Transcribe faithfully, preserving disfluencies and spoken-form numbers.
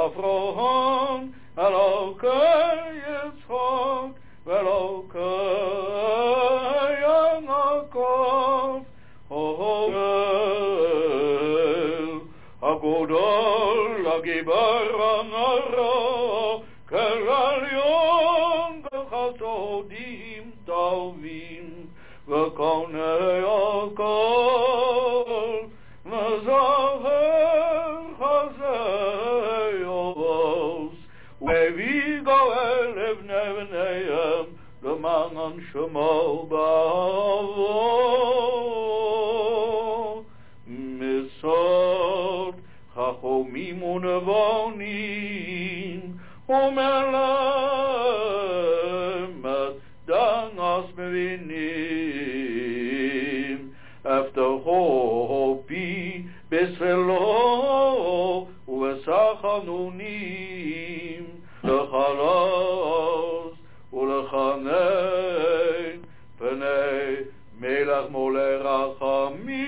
אברהם, אלוקי יצחק, ואלוקי יעקב, אוהל הגדול, הגיבור הנורא, כעליון בחסדים טובים, וקונה הכל, מזהר חסי עוז, והביא גואל לבני בניהם, למען שמו בעבור. מסוד חכמים ונבונים, ומלמד דנס מבינים, הבטחו פי בסלו ובסחנונים, לחלוץ ולחנן פני מלך מולי רחמים.